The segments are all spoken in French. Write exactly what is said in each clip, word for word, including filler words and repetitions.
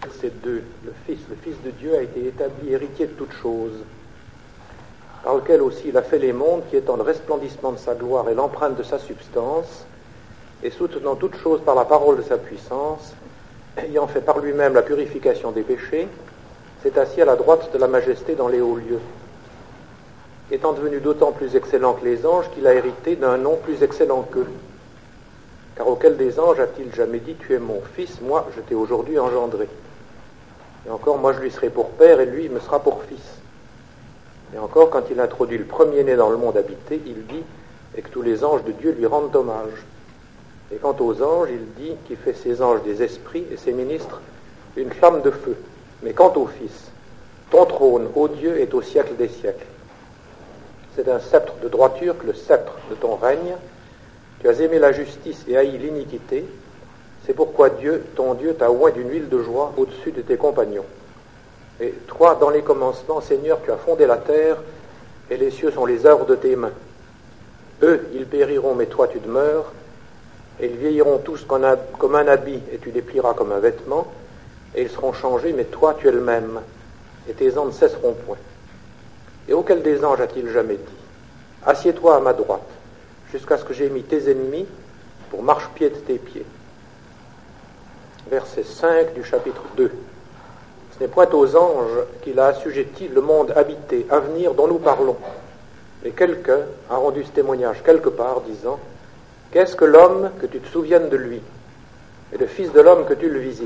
Verset deux, le Fils, le Fils de Dieu a été établi héritier de toutes choses, par lequel aussi il a fait les mondes, qui étant le resplendissement de sa gloire et l'empreinte de sa substance, et soutenant toutes choses par la parole de sa puissance, ayant fait par lui-même la purification des péchés, s'est assis à la droite de la majesté dans les hauts lieux, étant devenu d'autant plus excellent que les anges qu'il a hérité d'un nom plus excellent qu'eux. Car auquel des anges a-t-il jamais dit « Tu es mon fils, moi je t'ai aujourd'hui engendré ». Et encore, moi je lui serai pour père et lui me sera pour fils. Et encore, quand il introduit le premier-né dans le monde habité, il dit « Et que tous les anges de Dieu lui rendent hommage ». Et quant aux anges, il dit qu'il fait ses anges des esprits et ses ministres une flamme de feu. Mais quant au Fils, ton trône, ô Dieu, est au siècle des siècles. C'est un sceptre de droiture que le sceptre de ton règne. Tu as aimé la justice et haï l'iniquité. C'est pourquoi Dieu, ton Dieu, t'a oint d'une huile de joie au-dessus de tes compagnons. Et toi, dans les commencements, Seigneur, tu as fondé la terre, et les cieux sont les œuvres de tes mains. Eux, ils périront, mais toi, tu demeures, et ils vieilliront tous comme un habit, et tu les plieras comme un vêtement, et ils seront changés, mais toi, tu es le même, et tes ans ne cesseront point. Et auquel des anges a-t-il jamais dit « Assieds-toi à ma droite, jusqu'à ce que j'aie mis tes ennemis pour marche-pied de tes pieds » Verset cinq du chapitre deux. Ce n'est point aux anges qu'il a assujetti le monde habité, à venir, dont nous parlons. Mais quelqu'un a rendu ce témoignage quelque part, disant « Qu'est-ce que l'homme que tu te souviennes de lui, et le Fils de l'homme que tu le visites?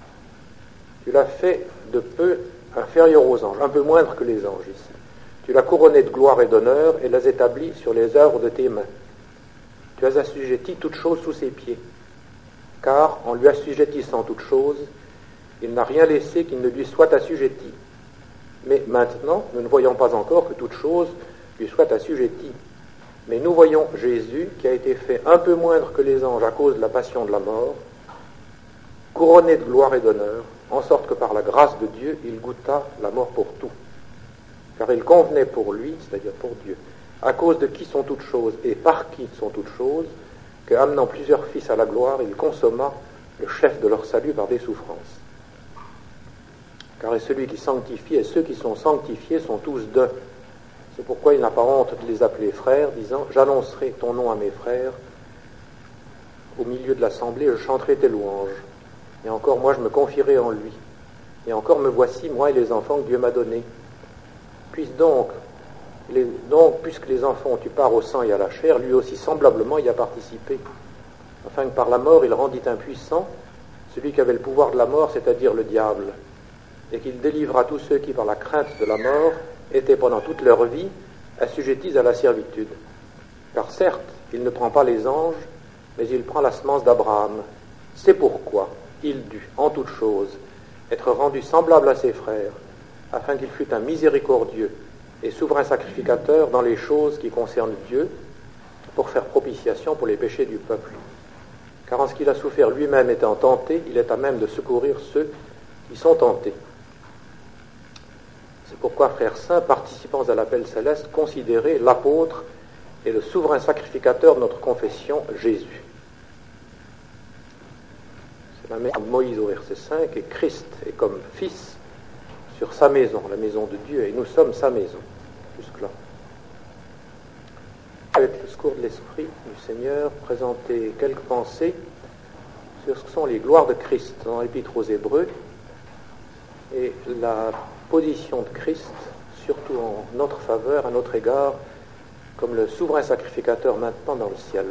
Tu l'as fait de peu inférieur aux anges, un peu moindre que les anges ici. Tu l'as couronné de gloire et d'honneur, et l'as établi sur les œuvres de tes mains. Tu as assujetti toutes choses sous ses pieds. Car, en lui assujettissant toutes choses, il n'a rien laissé qui ne lui soit assujetti. Mais maintenant, nous ne voyons pas encore que toute chose lui soit assujettie. Mais nous voyons Jésus, qui a été fait un peu moindre que les anges à cause de la passion de la mort, couronné de gloire et d'honneur, en sorte que par la grâce de Dieu, il goûta la mort pour tout. Car il convenait pour lui, c'est-à-dire pour Dieu, à cause de qui sont toutes choses et par qui sont toutes choses, que, amenant plusieurs fils à la gloire, il consomma le chef de leur salut par des souffrances. Car et celui qui sanctifie et ceux qui sont sanctifiés sont tous d'un. C'est pourquoi il n'a pas honte de les appeler frères, disant « J'annoncerai ton nom à mes frères, au milieu de l'assemblée, je chanterai tes louanges. Et encore, moi, je me confierai en lui. Et encore, me voici, moi et les enfants que Dieu m'a donnés. Puisse donc, les, donc, puisque les enfants ont eu part au sang et à la chair, lui aussi semblablement y a participé, afin que par la mort il rendit impuissant celui qui avait le pouvoir de la mort, c'est-à-dire le diable, et qu'il délivra tous ceux qui, par la crainte de la mort, étaient pendant toute leur vie assujettis à la servitude. Car certes, il ne prend pas les anges, mais il prend la semence d'Abraham. C'est pourquoi il dut, en toutes choses, être rendu semblable à ses frères, afin qu'il fût un miséricordieux et souverain sacrificateur dans les choses qui concernent Dieu, pour faire propitiation pour les péchés du peuple. Car en ce qu'il a souffert lui-même étant tenté, il est à même de secourir ceux qui sont tentés. C'est pourquoi, frères saints, participants à l'appel céleste, considérez l'apôtre et le souverain sacrificateur de notre confession, Jésus. C'est la maison de Moïse au verset cinq, et Christ est comme fils sur sa maison, la maison de Dieu, et nous sommes sa maison, jusque-là. Avec le secours de l'Esprit du Seigneur, présenter quelques pensées sur ce que sont les gloires de Christ dans l'Épître aux Hébreux et la position de Christ, surtout en notre faveur, à notre égard, comme le souverain sacrificateur maintenant dans le ciel.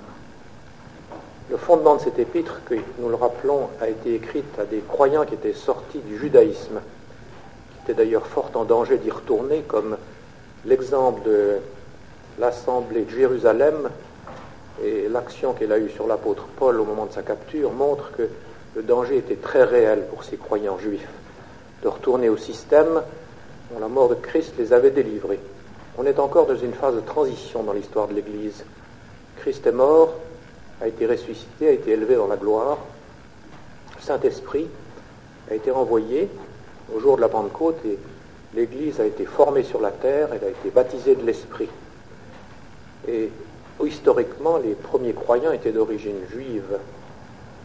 Le fondement de cette épître, que nous le rappelons, a été écrite à des croyants qui étaient sortis du judaïsme, qui étaient d'ailleurs fort en danger d'y retourner, comme l'exemple de l'assemblée de Jérusalem et l'action qu'elle a eue sur l'apôtre Paul au moment de sa capture montre que le danger était très réel pour ces croyants juifs de retourner au système dont la mort de Christ les avait délivrés. On est encore dans une phase de transition dans l'histoire de l'Église. Christ est mort, a été ressuscité, a été élevé dans la gloire. Le Saint-Esprit a été envoyé au jour de la Pentecôte et l'Église a été formée sur la terre, elle a été baptisée de l'Esprit. Et historiquement, les premiers croyants étaient d'origine juive.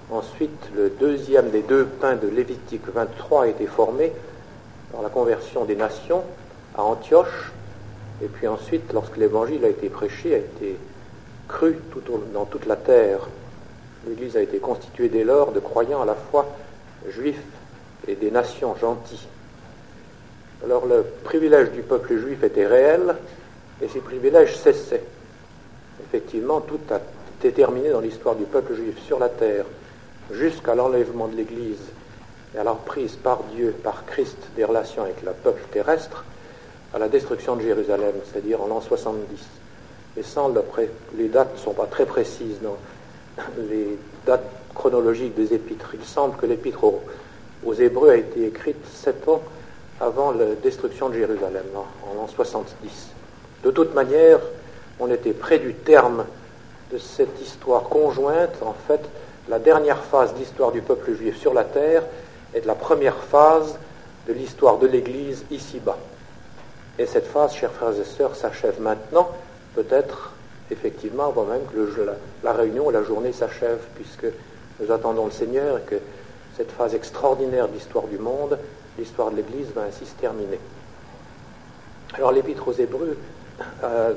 Ensuite, le deuxième des deux pains de Lévitique vingt-trois a été formé par la conversion des nations à Antioche. Et puis ensuite, lorsque l'évangile a été prêché, a été cru tout au, dans toute la terre, l'Église a été constituée dès lors de croyants à la fois juifs et des nations gentilles. Alors le privilège du peuple juif était réel et ces privilèges cessaient. Effectivement, tout a été terminé dans l'histoire du peuple juif sur la terre jusqu'à l'enlèvement de l'Église et à la reprise par Dieu, par Christ, des relations avec le peuple terrestre, à la destruction de Jérusalem, c'est-à-dire en l'an soixante-dix. Et sans le pré- les dates ne sont pas très précises dans les dates chronologiques des épîtres. Il semble que l'épître aux, aux Hébreux a été écrite sept ans avant la destruction de Jérusalem, en, en l'an soixante-dix. De toute manière, on était près du terme de cette histoire conjointe. En fait, la dernière phase de l'histoire du peuple juif sur la terre est de la première phase de l'histoire de l'Église ici-bas. Et cette phase, chers frères et sœurs, s'achève maintenant, peut-être effectivement avant même que le, la, la réunion, la journée s'achève, puisque nous attendons le Seigneur et que cette phase extraordinaire de l'histoire du monde, l'histoire de l'Église, va ainsi se terminer. Alors l'Épître aux Hébreux a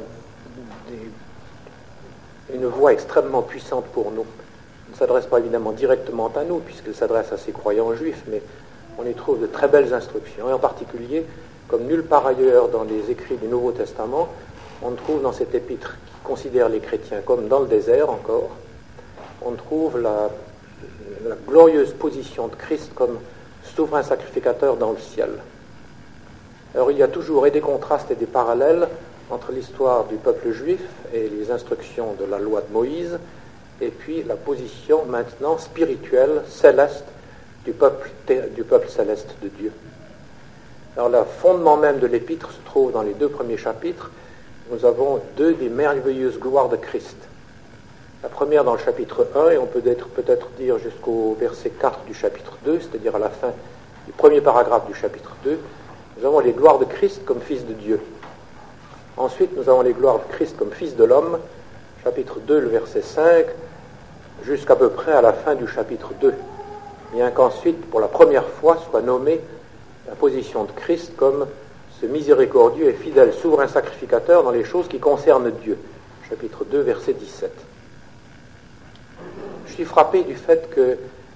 des, une voix extrêmement puissante pour nous. Il ne s'adresse pas évidemment directement à nous, puisqu'il s'adresse à ses croyants juifs, mais on y trouve de très belles instructions, et en particulier, comme nulle part ailleurs dans les écrits du Nouveau Testament, on trouve dans cet épître qui considère les chrétiens comme dans le désert encore, on trouve la, la glorieuse position de Christ comme souverain sacrificateur dans le ciel. Alors il y a toujours et des contrastes et des parallèles entre l'histoire du peuple juif et les instructions de la loi de Moïse, et puis la position maintenant spirituelle, céleste, du peuple, du peuple céleste de Dieu. Alors le fondement même de l'épître se trouve dans les deux premiers chapitres. Nous avons deux des merveilleuses gloires de Christ. La première dans le chapitre un, et on peut être, peut-être dire jusqu'au verset quatre du chapitre deux, c'est-à-dire à la fin du premier paragraphe du chapitre deux, nous avons les gloires de Christ comme Fils de Dieu. Ensuite, nous avons les gloires de Christ comme Fils de l'homme, chapitre deux, le verset cinq, jusqu'à peu près à la fin du chapitre deux. Bien qu'ensuite, pour la première fois, soit nommée la position de Christ comme ce miséricordieux et fidèle souverain sacrificateur dans les choses qui concernent Dieu. Chapitre deux, verset dix-sept. Je suis frappé du fait que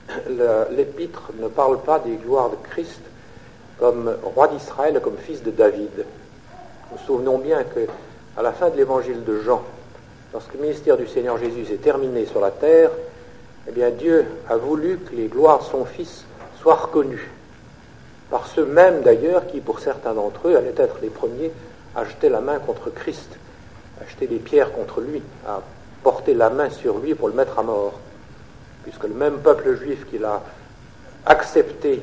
l'épître ne parle pas des gloires de Christ comme roi d'Israël, comme fils de David. Nous nous souvenons bien que à la fin de l'évangile de Jean, lorsque le ministère du Seigneur Jésus s'est terminé sur la terre, eh bien Dieu a voulu que les gloires de son Fils soient reconnues par ceux mêmes d'ailleurs qui, pour certains d'entre eux, allaient être les premiers à jeter la main contre Christ, à jeter des pierres contre lui, à porter la main sur lui pour le mettre à mort, puisque le même peuple juif qui l'a accepté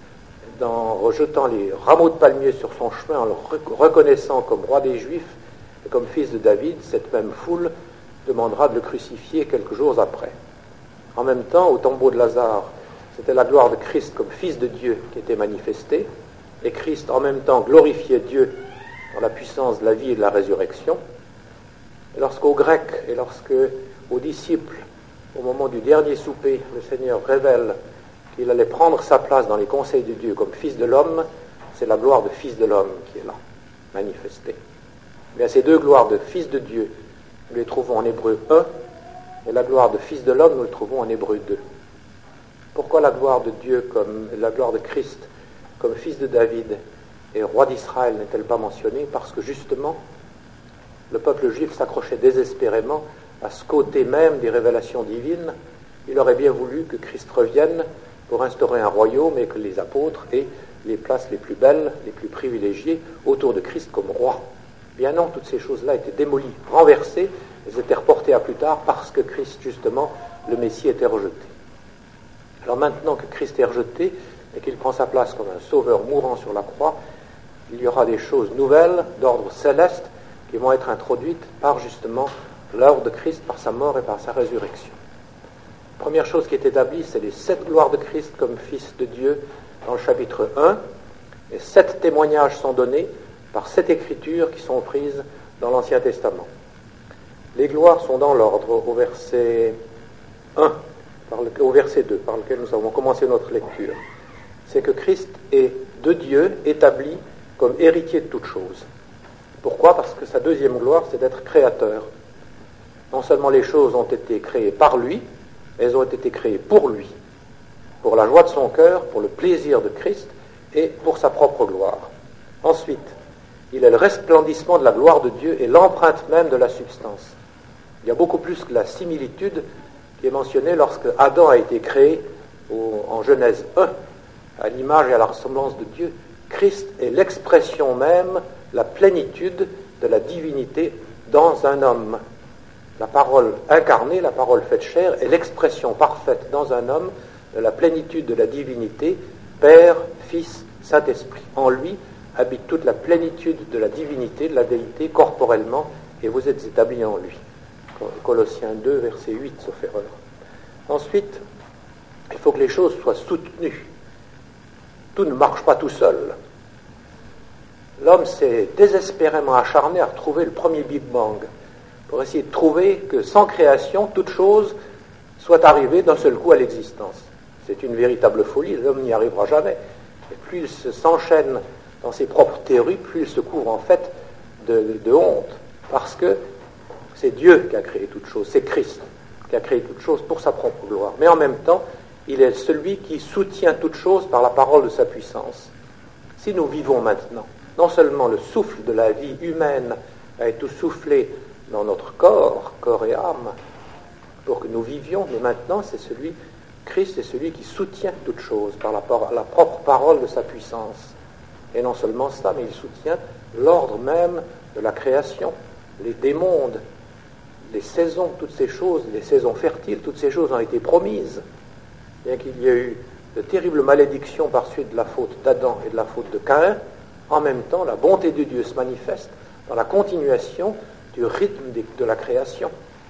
en rejetant les rameaux de palmier sur son chemin, en le reconnaissant comme roi des Juifs et comme fils de David, cette même foule demandera de le crucifier quelques jours après. En même temps, au tombeau de Lazare, c'était la gloire de Christ comme Fils de Dieu qui était manifestée, et Christ en même temps glorifiait Dieu dans la puissance de la vie et de la résurrection. Et lorsqu'aux Grecs et lorsque aux disciples, au moment du dernier souper, le Seigneur révèle qu'il allait prendre sa place dans les conseils de Dieu comme Fils de l'homme, c'est la gloire de Fils de l'homme qui est là, manifestée. Mais ces deux gloires de Fils de Dieu, nous les trouvons en Hébreu un, et la gloire de Fils de l'homme, nous le trouvons en Hébreu deux. Pourquoi la gloire de Dieu, comme la gloire de Christ, comme Fils de David et roi d'Israël n'est-elle pas mentionnée? Parce que justement, le peuple juif s'accrochait désespérément à ce côté même des révélations divines. Il aurait bien voulu que Christ revienne pour instaurer un royaume et que les apôtres aient les places les plus belles, les plus privilégiées autour de Christ comme roi. Bien non, toutes ces choses-là étaient démolies, renversées, elles étaient reportées à plus tard parce que Christ, justement, le Messie, était rejeté. Alors maintenant que Christ est rejeté et qu'il prend sa place comme un sauveur mourant sur la croix, il y aura des choses nouvelles d'ordre céleste qui vont être introduites par justement l'œuvre de Christ, par sa mort et par sa résurrection. La première chose qui est établie, c'est les sept gloires de Christ comme Fils de Dieu dans le chapitre un, et sept témoignages sont donnés par sept écritures qui sont prises dans l'Ancien Testament. Les gloires sont dans l'ordre. Au verset un, par le, au verset deux, par lequel nous avons commencé notre lecture, c'est que Christ est de Dieu établi comme héritier de toutes choses. Pourquoi ? Parce que sa deuxième gloire, c'est d'être créateur. Non seulement les choses ont été créées par lui, elles ont été créées pour lui, pour la joie de son cœur, pour le plaisir de Christ et pour sa propre gloire. Ensuite, il est le resplendissement de la gloire de Dieu et l'empreinte même de la substance. Il y a beaucoup plus que la similitude qui est mentionnée lorsque Adam a été créé au, en Genèse un, à l'image et à la ressemblance de Dieu. Christ est l'expression même, la plénitude de la divinité dans un homme. La parole incarnée, la parole faite chair, est l'expression parfaite dans un homme de la plénitude de la divinité, Père, Fils, Saint-Esprit. En lui habite toute la plénitude de la divinité, de la déité, corporellement, et vous êtes établis en lui. Colossiens deux, verset huit, sauf erreur. Ensuite, il faut que les choses soient soutenues. Tout ne marche pas tout seul. L'homme s'est désespérément acharné à retrouver le premier Big Bang, pour essayer de trouver que sans création, toute chose soit arrivée d'un seul coup à l'existence. C'est une véritable folie, l'homme n'y arrivera jamais. Et plus il s'enchaîne dans ses propres théories, plus il se couvre en fait de, de honte, parce que c'est Dieu qui a créé toute chose, c'est Christ qui a créé toute chose pour sa propre gloire. Mais en même temps, il est celui qui soutient toute chose par la parole de sa puissance. Si nous vivons maintenant, non seulement le souffle de la vie humaine a été soufflé dans notre corps, corps et âme, pour que nous vivions, mais maintenant c'est celui, Christ est celui qui soutient toute chose par la, par la propre parole de sa puissance. Et non seulement cela, mais il soutient l'ordre même de la création, les des mondes, les saisons, toutes ces choses, les saisons fertiles, toutes ces choses ont été promises. Bien qu'il y ait eu de terribles malédictions par suite de la faute d'Adam et de la faute de Caïn, en même temps, la bonté de Dieu se manifeste dans la continuation du rythme de la création.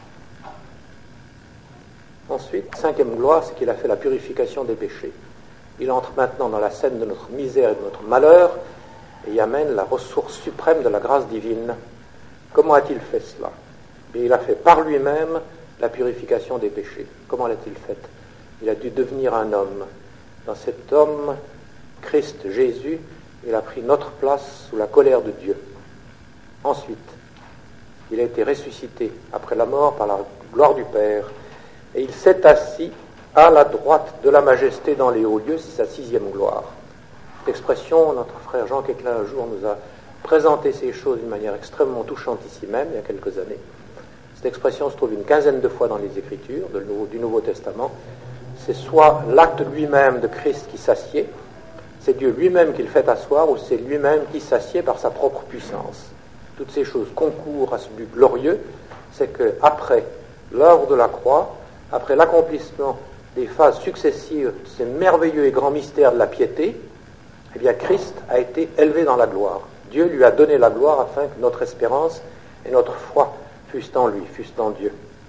Ensuite, cinquième gloire, c'est qu'il a fait la purification des péchés. Il entre maintenant dans la scène de notre misère et de notre malheur et y amène la ressource suprême de la grâce divine. Comment a-t-il fait cela ? Et il a fait par lui-même la purification des péchés. Comment l'a-t-il fait ? Il a dû devenir un homme. Dans cet homme, Christ Jésus, il a pris notre place sous la colère de Dieu. Ensuite, il a été ressuscité après la mort par la gloire du Père, et il s'est assis à la droite de la majesté dans les hauts lieux, c'est sa sixième gloire. Cette expression, notre frère Jean Quéclin un jour nous a présenté ces choses d'une manière extrêmement touchante ici même, il y a quelques années. Cette expression se trouve une quinzaine de fois dans les Écritures de Nouveau, du Nouveau Testament. C'est soit l'acte lui-même de Christ qui s'assied, c'est Dieu lui-même qui le fait asseoir, ou c'est lui-même qui s'assied par sa propre puissance. Toutes ces choses concourent à ce but glorieux, c'est qu'après l'œuvre de la croix, après l'accomplissement des phases successives de ces merveilleux et grands mystères de la piété, eh bien Christ a été élevé dans la gloire. Dieu lui a donné la gloire afin que notre espérance et notre foi fussent en lui, fussent en Dieu.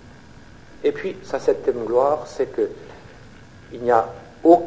Et puis, sa septième gloire, c'est que il n'y a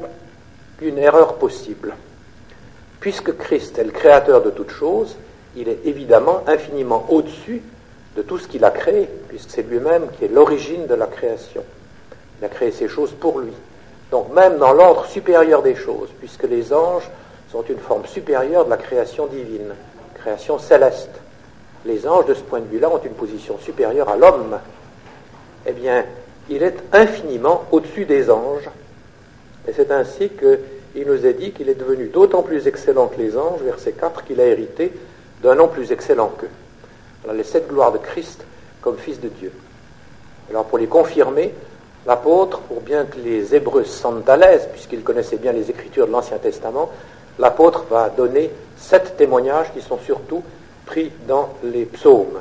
aucune erreur possible. Puisque Christ est le créateur de toutes choses, il est évidemment infiniment au-dessus de tout ce qu'il a créé, puisque c'est lui-même qui est l'origine de la création. Il a créé ces choses pour lui. Donc même dans l'ordre supérieur des choses, puisque les anges sont une forme supérieure de la création divine, création céleste. Les anges, de ce point de vue-là, ont une position supérieure à l'homme. Eh bien, il est infiniment au-dessus des anges. Et c'est ainsi qu'il nous est dit qu'il est devenu d'autant plus excellent que les anges, verset quatre, qu'il a hérité d'un nom plus excellent qu'eux. Alors, les sept gloires de Christ comme Fils de Dieu. Alors, pour les confirmer, l'apôtre, pour bien que les Hébreux se sentent à l'aise, puisqu'ils connaissaient bien les Écritures de l'Ancien Testament, l'apôtre va donner sept témoignages qui sont surtout pris dans les psaumes.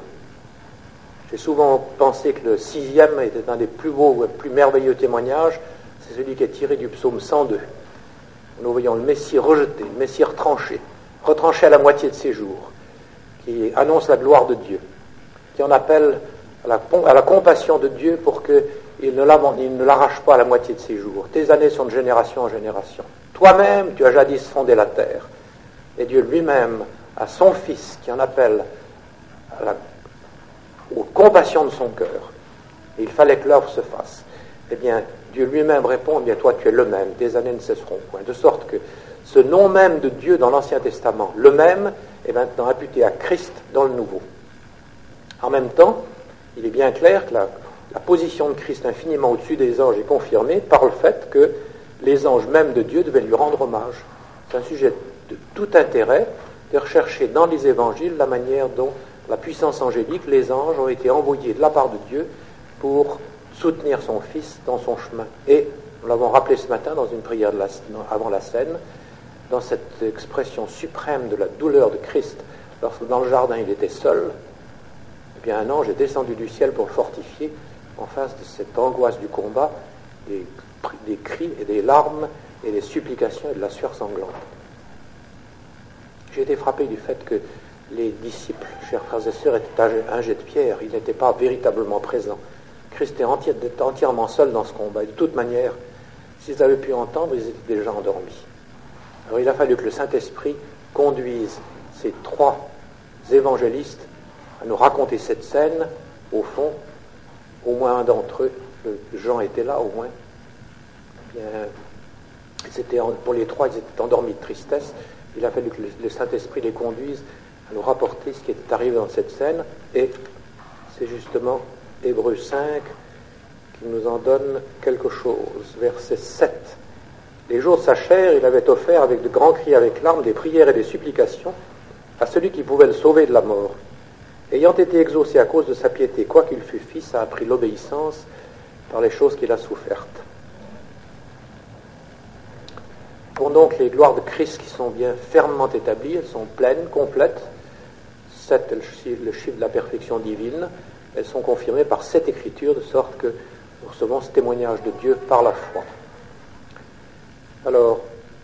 J'ai souvent pensé que le sixième était un des plus beaux et plus merveilleux témoignages, c'est celui qui est tiré du psaume cent deux. Nous voyons le Messie rejeté, le Messie retranché, retranché à la moitié de ses jours, qui annonce la gloire de Dieu, qui en appelle à la, à la compassion de Dieu pour qu'il ne, il ne l'arrache pas à la moitié de ses jours. Tes années sont de génération en génération. Toi-même, tu as jadis fondé la terre. Et Dieu lui-même a son Fils qui en appelle à la, aux compassions de son cœur. Et il fallait que l'œuvre se fasse. Eh bien, Dieu lui-même répond, eh bien, toi tu es le même, tes années ne cesseront point. De sorte que ce nom même de Dieu dans l'Ancien Testament, le même, est maintenant imputé à Christ dans le Nouveau. En même temps, il est bien clair que la, la position de Christ infiniment au-dessus des anges est confirmée par le fait que les anges même de Dieu devaient lui rendre hommage. C'est un sujet de tout intérêt de rechercher dans les évangiles la manière dont la puissance angélique, les anges, ont été envoyés de la part de Dieu pour soutenir son Fils dans son chemin. Et nous l'avons rappelé ce matin dans une prière de la, avant la scène, dans cette expression suprême de la douleur de Christ, lorsque dans le jardin il était seul, eh bien un ange est descendu du ciel pour le fortifier en face de cette angoisse du combat, des, des cris et des larmes et des supplications et de la sueur sanglante. J'ai été frappé du fait que les disciples, chers frères et sœurs, étaient un jet de pierre, ils n'étaient pas véritablement présents. Christ était entièrement seul dans ce combat. Et de toute manière, s'ils avaient pu entendre, ils étaient déjà endormis. Alors il a fallu que le Saint-Esprit conduise ces trois évangélistes à nous raconter cette scène. Au fond, au moins un d'entre eux, Jean était là au moins. Eh bien, c'était, pour les trois, ils étaient endormis de tristesse. Il a fallu que le Saint-Esprit les conduise à nous rapporter ce qui était arrivé dans cette scène. Et c'est justement Hébreux cinq qui nous en donne quelque chose. Verset sept. Les jours de sa chair, il avait offert avec de grands cris, avec larmes, des prières et des supplications à celui qui pouvait le sauver de la mort. Ayant été exaucé à cause de sa piété, quoiqu'il fût fils, a appris l'obéissance par les choses qu'il a souffertes. Pour donc les gloires de Christ qui sont bien fermement établies, elles sont pleines, complètes. Sept est le chiffre de la perfection divine. Elles sont confirmées par cette écriture, de sorte que nous recevons ce témoignage de Dieu par la foi. Alors,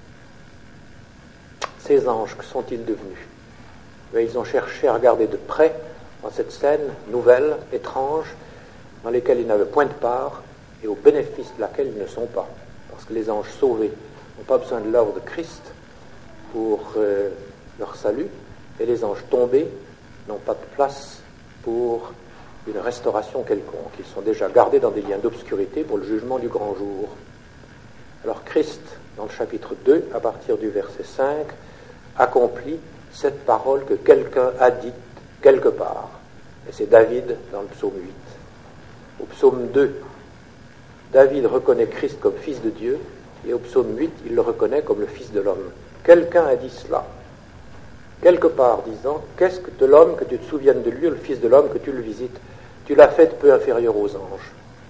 ces anges, que sont-ils devenus? Ils ont cherché à regarder de près dans cette scène nouvelle, étrange, dans laquelle ils n'avaient point de part et au bénéfice de laquelle ils ne sont pas. Parce que les anges sauvés n'ont pas besoin de l'œuvre de Christ pour euh, leur salut, et les anges tombés n'ont pas de place pour une restauration quelconque. Ils sont déjà gardés dans des liens d'obscurité pour le jugement du grand jour. Alors Christ, dans le chapitre deux, à partir du verset cinq, accomplit cette parole que quelqu'un a dite quelque part. Et c'est David dans le psaume huit. Au psaume deux, David reconnaît Christ comme fils de Dieu, et au psaume huit, il le reconnaît comme le fils de l'homme. Quelqu'un a dit cela, quelque part, disant, qu'est-ce que de l'homme que tu te souviennes de lui, le fils de l'homme que tu le visites? Tu l'as fait peu inférieur aux anges.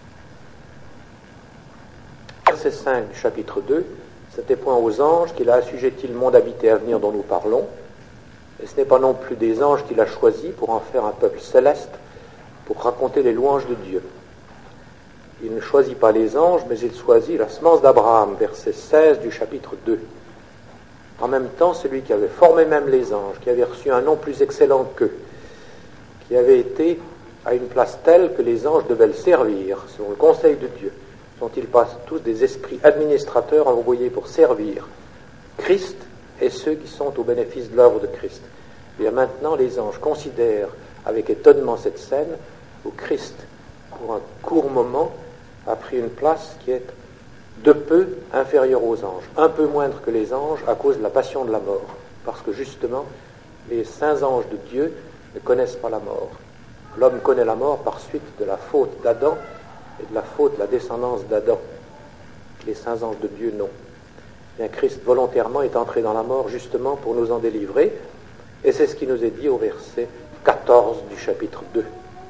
Verset cinq du chapitre deux, c'était point aux anges qu'il a assujetti le monde habité à venir dont nous parlons, et ce n'est pas non plus des anges qu'il a choisis pour en faire un peuple céleste, pour raconter les louanges de Dieu. Il ne choisit pas les anges, mais il choisit la semence d'Abraham, verset seize du chapitre deux. En même temps, celui qui avait formé même les anges, qui avait reçu un nom plus excellent qu'eux, qui avait été à une place telle que les anges devaient le servir, selon le conseil de Dieu, sont-ils pas tous des esprits administrateurs envoyés pour servir Christ et ceux qui sont au bénéfice de l'œuvre de Christ? Et bien maintenant, les anges considèrent avec étonnement cette scène où Christ, pour un court moment, a pris une place qui est de peu inférieure aux anges, un peu moindre que les anges à cause de la passion de la mort, parce que justement, les saints anges de Dieu ne connaissent pas la mort. L'homme connaît la mort par suite de la faute d'Adam et de la faute de la descendance d'Adam. Les saints anges de Dieu, non. Bien, Christ volontairement est entré dans la mort justement pour nous en délivrer, et c'est ce qui nous est dit au verset quatorze du chapitre deux.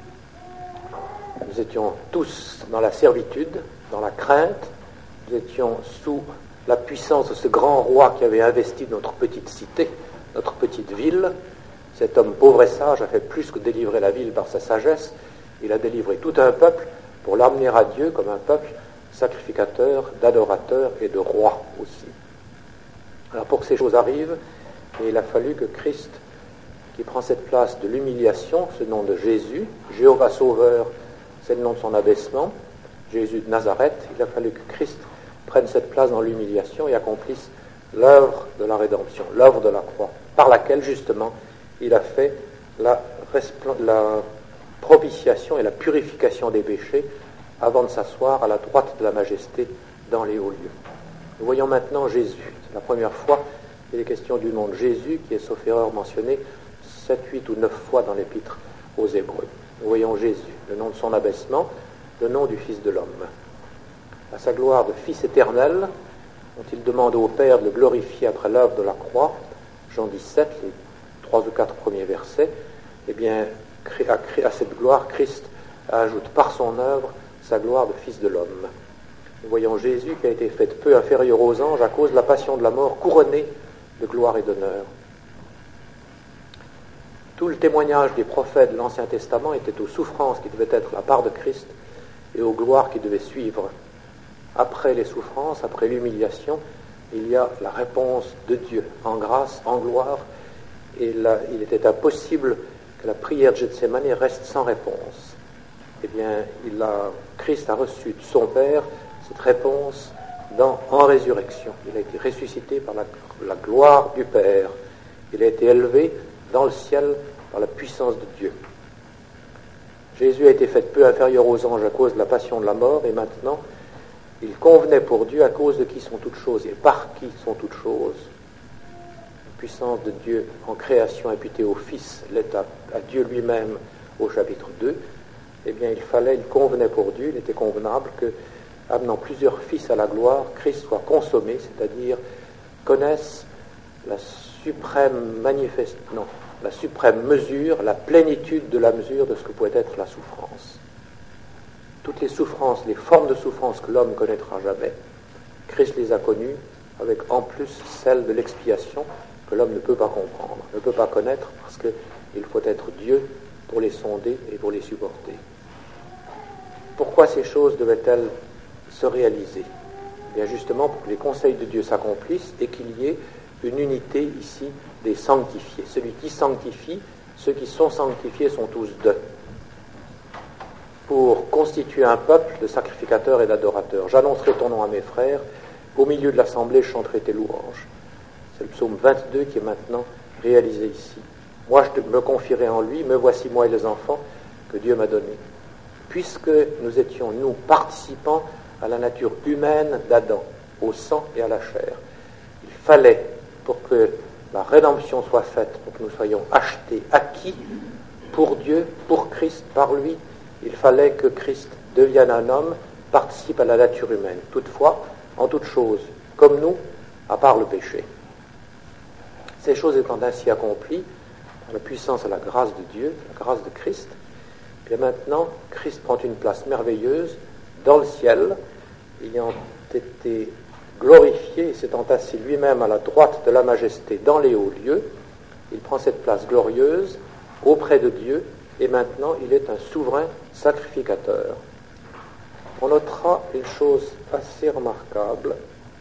Nous étions tous dans la servitude, dans la crainte, nous étions sous la puissance de ce grand roi qui avait investi notre petite cité, notre petite ville. Cet homme pauvre et sage a fait plus que délivrer la ville par sa sagesse, il a délivré tout un peuple pour l'amener à Dieu comme un peuple sacrificateur, d'adorateurs et de rois aussi. Alors pour que ces choses arrivent, il a fallu que Christ, qui prend cette place de l'humiliation, ce nom de Jésus, Jéhovah Sauveur, c'est le nom de son abaissement, Jésus de Nazareth, il a fallu que Christ prenne cette place dans l'humiliation et accomplisse l'œuvre de la rédemption, l'œuvre de la croix, par laquelle justement il a fait la, la propitiation et la purification des péchés avant de s'asseoir à la droite de la majesté dans les hauts lieux. Nous voyons maintenant Jésus. C'est la première fois qu'il est question du nom de Jésus, qui est sauf erreur mentionné sept, huit ou neuf fois dans l'épître aux Hébreux. Nous voyons Jésus, le nom de son abaissement, le nom du Fils de l'homme. À sa gloire de Fils éternel, dont il demande au Père de le glorifier après l'œuvre de la croix, Jean dix-sept, les trois ou quatre premiers versets, eh bien, à cette gloire, Christ ajoute par son œuvre sa gloire de Fils de l'homme. Nous voyons Jésus qui a été fait peu inférieur aux anges à cause de la passion de la mort, couronné de gloire et d'honneur. Tout le témoignage des prophètes de l'Ancien Testament était aux souffrances qui devaient être la part de Christ et aux gloires qui devaient suivre. Après les souffrances, après l'humiliation, il y a la réponse de Dieu en grâce, en gloire, et là, il était impossible que la prière de Gethsémani reste sans réponse. Eh bien, il a, Christ a reçu de son Père cette réponse dans, en résurrection. Il a été ressuscité par la, la gloire du Père. Il a été élevé dans le ciel par la puissance de Dieu. Jésus a été fait peu inférieur aux anges à cause de la passion de la mort, et maintenant, il convenait pour Dieu à cause de qui sont toutes choses et par qui sont toutes choses. La puissance de Dieu en création imputée au Fils, l'est à, à Dieu lui-même au chapitre deux. Eh bien, il fallait, il convenait pour Dieu, il était convenable que, amenant plusieurs fils à la gloire, Christ soit consommé, c'est-à-dire connaisse la suprême manifeste, non, la suprême mesure, la plénitude de la mesure de ce que pouvait être la souffrance. Toutes les souffrances, les formes de souffrance que l'homme connaîtra jamais, Christ les a connues, avec en plus celle de l'expiation que l'homme ne peut pas comprendre, ne peut pas connaître, parce qu'il faut être Dieu pour les sonder et pour les supporter. Pourquoi ces choses devaient-elles se réaliser? Bien justement pour que les conseils de Dieu s'accomplissent et qu'il y ait une unité ici des sanctifiés. Celui qui sanctifie, ceux qui sont sanctifiés sont tous deux. Pour constituer un peuple de sacrificateurs et d'adorateurs. J'annoncerai ton nom à mes frères, au milieu de l'assemblée je chanterai tes louanges. C'est le psaume vingt-deux qui est maintenant réalisé ici. Moi je me confierai en lui, me voici moi et les enfants que Dieu m'a donnés. Puisque nous étions, nous, participants à la nature humaine d'Adam, au sang et à la chair. Il fallait, pour que la rédemption soit faite, pour que nous soyons achetés, acquis pour Dieu, pour Christ, par lui, il fallait que Christ devienne un homme, participe à la nature humaine. Toutefois, en toute chose, comme nous, à part le péché. Ces choses étant ainsi accomplies, par la puissance et la grâce de Dieu, la grâce de Christ, et maintenant, Christ prend une place merveilleuse dans le ciel, ayant été glorifié et s'étant assis lui-même à la droite de la majesté dans les hauts lieux. Il prend cette place glorieuse auprès de Dieu, et maintenant il est un souverain sacrificateur. On notera une chose assez remarquable,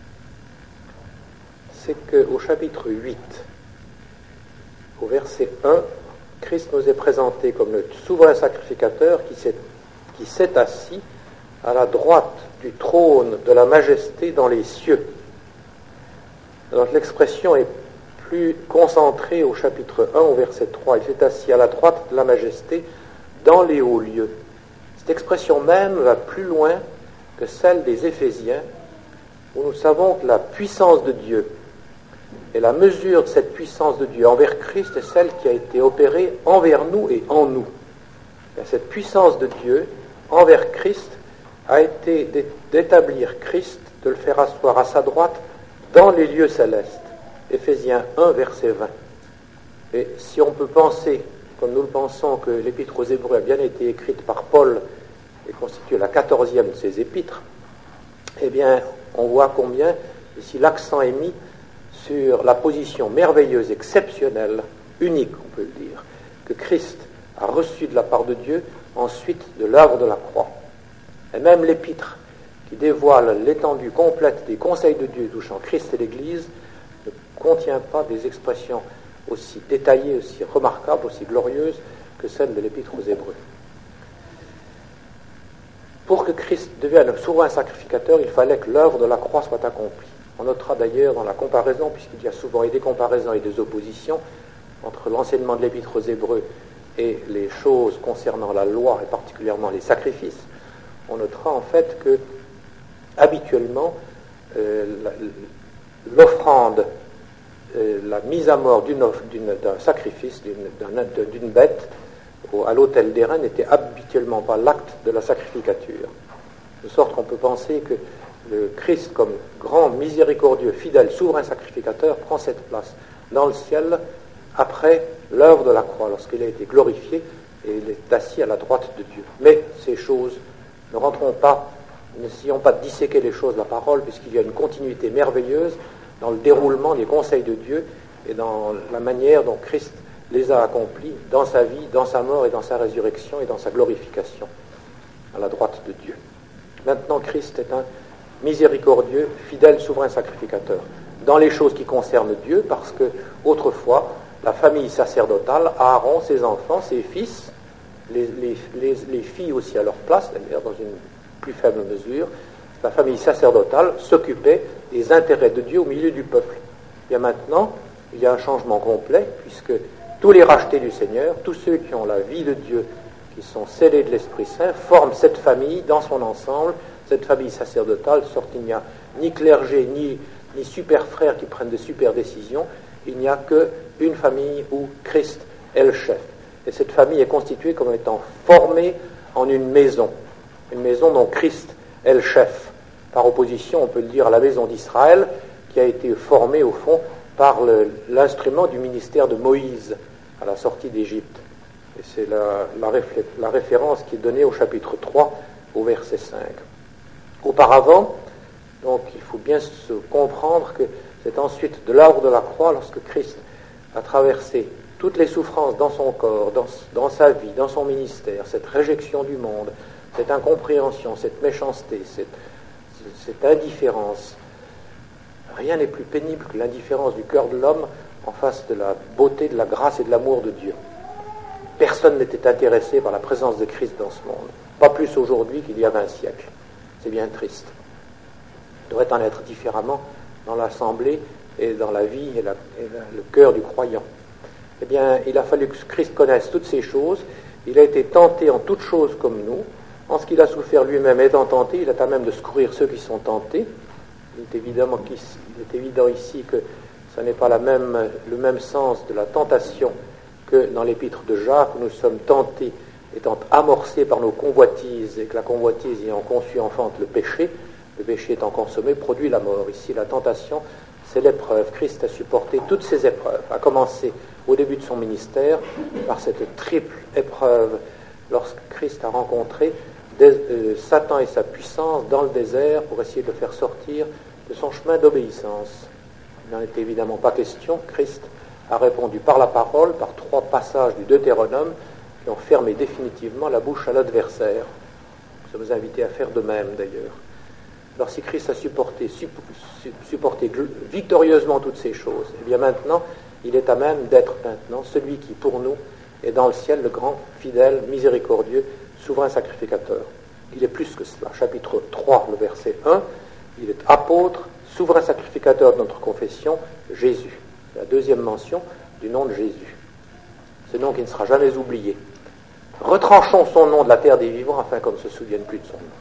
c'est qu'au chapitre huit, au verset un, Christ nous est présenté comme le souverain sacrificateur qui s'est, qui s'est assis à la droite du trône de la majesté dans les cieux. Alors l'expression est plus concentrée au chapitre un, au verset trois. Il s'est assis à la droite de la majesté dans les hauts lieux. Cette expression même va plus loin que celle des Éphésiens, où nous savons que la puissance de Dieu et la mesure de cette puissance de Dieu envers Christ est celle qui a été opérée envers nous et en nous. Et cette puissance de Dieu envers Christ a été d'établir Christ, de le faire asseoir à sa droite dans les lieux célestes. Éphésiens un, verset vingt. Et si on peut penser, comme nous le pensons, que l'épître aux Hébreux a bien été écrite par Paul et constitue la quatorzième de ses épîtres, eh bien, on voit combien ici l'accent est mis sur la position merveilleuse, exceptionnelle, unique, on peut le dire, que Christ a reçue de la part de Dieu ensuite de l'œuvre de la croix. Et même l'épître qui dévoile l'étendue complète des conseils de Dieu touchant Christ et l'Église ne contient pas des expressions aussi détaillées, aussi remarquables, aussi glorieuses que celles de l'épître aux Hébreux. Pour que Christ devienne un souverain sacrificateur, il fallait que l'œuvre de la croix soit accomplie. On notera d'ailleurs dans la comparaison, puisqu'il y a souvent et des comparaisons et des oppositions entre l'enseignement de l'épître aux Hébreux et les choses concernant la loi, et particulièrement les sacrifices, on notera en fait que habituellement euh, l'offrande, euh, la mise à mort d'une, d'une, d'un sacrifice, d'une, d'un, d'une bête au, à l'autel des reins n'était habituellement pas l'acte de la sacrificature. De sorte qu'on peut penser que le Christ, comme grand, miséricordieux, fidèle, souverain sacrificateur, prend cette place dans le ciel après l'œuvre de la croix, lorsqu'il a été glorifié et il est assis à la droite de Dieu. Mais ces choses ne rentrons pas, n'essayons pas de disséquer les choses de la parole, puisqu'il y a une continuité merveilleuse dans le déroulement des conseils de Dieu et dans la manière dont Christ les a accomplis dans sa vie, dans sa mort et dans sa résurrection et dans sa glorification à la droite de Dieu. Maintenant, Christ est un miséricordieux, fidèle, souverain sacrificateur dans les choses qui concernent Dieu, parce que autrefois la famille sacerdotale, Aaron, ses enfants, ses fils, les, les, les, les filles aussi à leur place d'ailleurs dans une plus faible mesure, la famille sacerdotale s'occupait des intérêts de Dieu au milieu du peuple. Bien maintenant, il y a un changement complet, puisque tous les rachetés du Seigneur, tous ceux qui ont la vie de Dieu, qui sont scellés de l'Esprit Saint, forment cette famille dans son ensemble, cette famille sacerdotale, de sorte qu'il n'y a ni clergé, ni, ni super frères qui prennent de super décisions, il n'y a qu'une famille où Christ est le chef. Et cette famille est constituée comme étant formée en une maison, une maison dont Christ est le chef. Par opposition, on peut le dire, à la maison d'Israël, qui a été formée au fond par le, l'instrument du ministère de Moïse à la sortie d'Égypte. Et c'est la, la, réfé- la référence qui est donnée au chapitre trois, au verset cinq. Auparavant, donc il faut bien se comprendre que c'est ensuite de l'œuvre de la croix, lorsque Christ a traversé toutes les souffrances dans son corps, dans, dans sa vie, dans son ministère, cette réjection du monde, cette incompréhension, cette méchanceté, cette, cette indifférence. Rien n'est plus pénible que l'indifférence du cœur de l'homme en face de la beauté, de la grâce et de l'amour de Dieu. Personne n'était intéressé par la présence de Christ dans ce monde. Pas plus aujourd'hui qu'il y a vingt siècles. C'est bien triste. Il devrait en être différemment dans l'assemblée et dans la vie et, la, et la, le cœur du croyant. Eh bien, il a fallu que Christ connaisse toutes ces choses. Il a été tenté en toutes choses comme nous. En ce qu'il a souffert lui-même étant tenté, il est à même de secourir ceux qui sont tentés. Il est, évidemment, il est évident ici que ce n'est pas la même, le même sens de la tentation que dans l'épître de Jacques, où nous sommes tentés, étant amorcés par nos convoitises, et que la convoitise ayant conçu enfante le péché, le péché étant consommé, produit la mort. Ici, la tentation, c'est l'épreuve. Christ a supporté toutes ces épreuves, a commencé au début de son ministère par cette triple épreuve, lorsque Christ a rencontré des, euh, Satan et sa puissance dans le désert pour essayer de le faire sortir de son chemin d'obéissance. Il n'en est évidemment pas question. Christ a répondu par la parole, par trois passages du Deutéronome qui ont fermé définitivement la bouche à l'adversaire. Nous sommes invités à faire de même d'ailleurs. Alors si Christ a supporté, supporté victorieusement toutes ces choses, et bien maintenant, il est à même d'être maintenant celui qui, pour nous, est dans le ciel le grand, fidèle, miséricordieux, souverain sacrificateur. Il est plus que cela. Chapitre trois, le verset un, il est apôtre, souverain sacrificateur de notre confession, Jésus. La deuxième mention du nom de Jésus. Ce nom qui ne sera jamais oublié. Retranchons son nom de la terre des vivants afin qu'on ne se souvienne plus de son nom.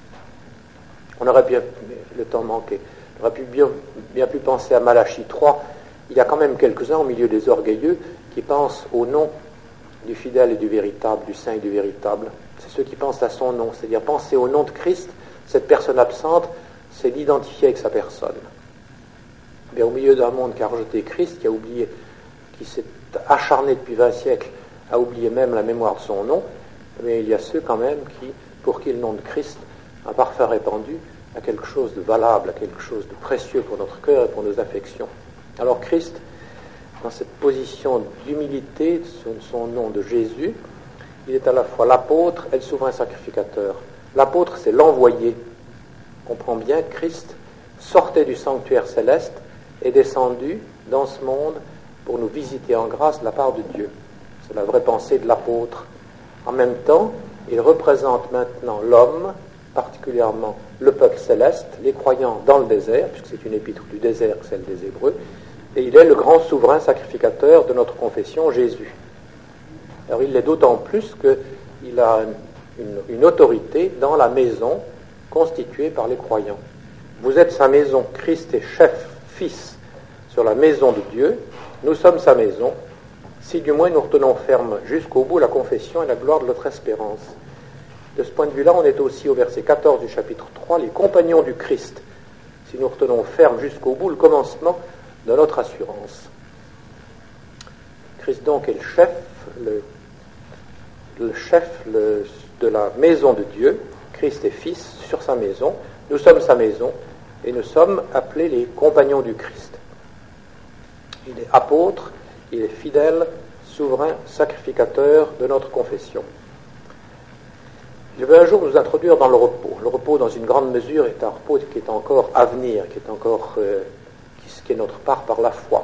On aurait bien, le temps manquait, on aurait pu bien, bien pu penser à Malachie trois. Il y a quand même quelques-uns au milieu des orgueilleux qui pensent au nom du fidèle et du véritable, du saint et du véritable. C'est ceux qui pensent à son nom, c'est-à-dire penser au nom de Christ. Cette personne absente, c'est l'identifier avec sa personne. Bien, au milieu d'un monde qui a rejeté Christ, qui a oublié, qui s'est acharné depuis vingt siècles à oublier même la mémoire de son nom, mais il y a ceux quand même qui, pour qui le nom de Christ, un parfum répandu, a quelque chose de valable, a quelque chose de précieux pour notre cœur et pour nos affections. Alors Christ, dans cette position d'humilité, sous son nom de Jésus, il est à la fois l'apôtre et le souverain sacrificateur. L'apôtre, c'est l'envoyé. On comprend bien, Christ sortait du sanctuaire céleste et descendu dans ce monde pour nous visiter en grâce de la part de Dieu. C'est la vraie pensée de l'apôtre. En même temps, il représente maintenant l'homme, particulièrement le peuple céleste, les croyants dans le désert, puisque c'est une épître du désert, celle des Hébreux, et il est le grand souverain sacrificateur de notre confession, Jésus. Alors il l'est d'autant plus qu'il a une, une autorité dans la maison constituée par les croyants. Vous êtes sa maison, Christ est chef, fils, sur la maison de Dieu, nous sommes sa maison, si du moins nous retenons ferme jusqu'au bout la confession et la gloire de notre espérance. De ce point de vue-là, on est aussi au verset quatorze du chapitre trois, les compagnons du Christ, si nous retenons ferme jusqu'au bout le commencement de notre assurance. Christ donc est le chef, le, le chef le, de la maison de Dieu, Christ est fils sur sa maison, nous sommes sa maison, et nous sommes appelés les compagnons du Christ. Il est apôtre, il est fidèle, souverain, sacrificateur de notre confession. Je vais un jour nous introduire dans le repos. Le repos, dans une grande mesure, est un repos qui est encore à venir, qui est encore euh, qui, qui est notre part par la foi.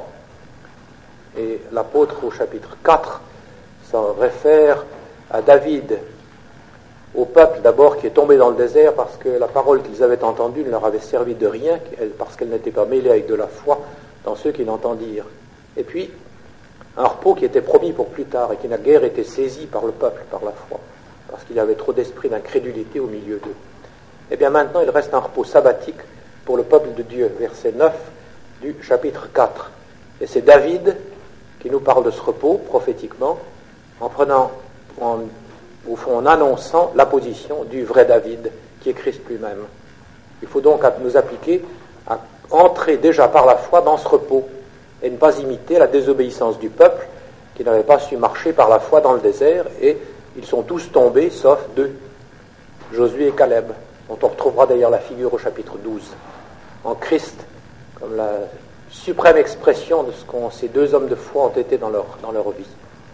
Et l'apôtre, au chapitre quatre, s'en réfère à David, au peuple d'abord qui est tombé dans le désert parce que la parole qu'ils avaient entendue ne leur avait servi de rien, parce qu'elle n'était pas mêlée avec de la foi dans ceux qui l'entendirent. Et puis, un repos qui était promis pour plus tard et qui n'a guère été saisi par le peuple, par la foi, parce qu'il y avait trop d'esprit d'incrédulité au milieu d'eux. Eh bien maintenant, il reste un repos sabbatique pour le peuple de Dieu, verset neuf du chapitre quatre. Et c'est David qui nous parle de ce repos, prophétiquement, en prenant, en, au fond, en annonçant la position du vrai David, qui est Christ lui-même. Il faut donc nous appliquer à entrer déjà par la foi dans ce repos, et ne pas imiter la désobéissance du peuple, qui n'avait pas su marcher par la foi dans le désert, et ils sont tous tombés, sauf deux, Josué et Caleb, dont on retrouvera d'ailleurs la figure au chapitre douze, en Christ, comme la suprême expression de ce qu'ont ces deux hommes de foi ont été dans leur, dans leur vie.